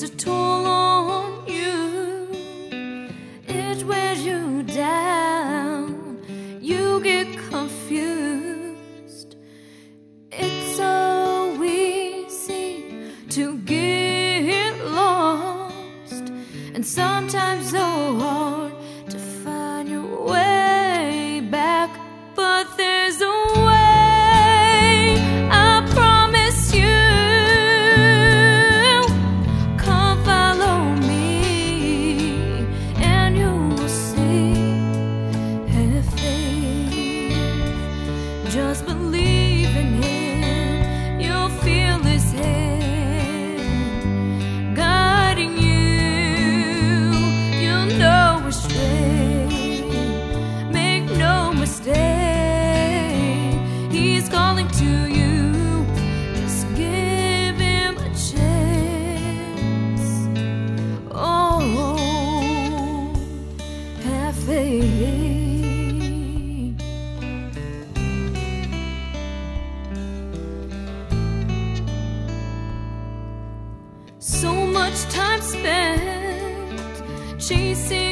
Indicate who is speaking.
Speaker 1: takes a toll on you. It wears you down. You get confused. It's so easy to get lost, and sometimes so hard to find your way back. But there's a way, I promise you. Come follow me, and you will see. Have faith, just believe in Him. You'll feel His hand guiding you. You'll know which way. Make no mistake. He's calling to you. Just give Him a chance. Oh, have faith. So much time spent chasing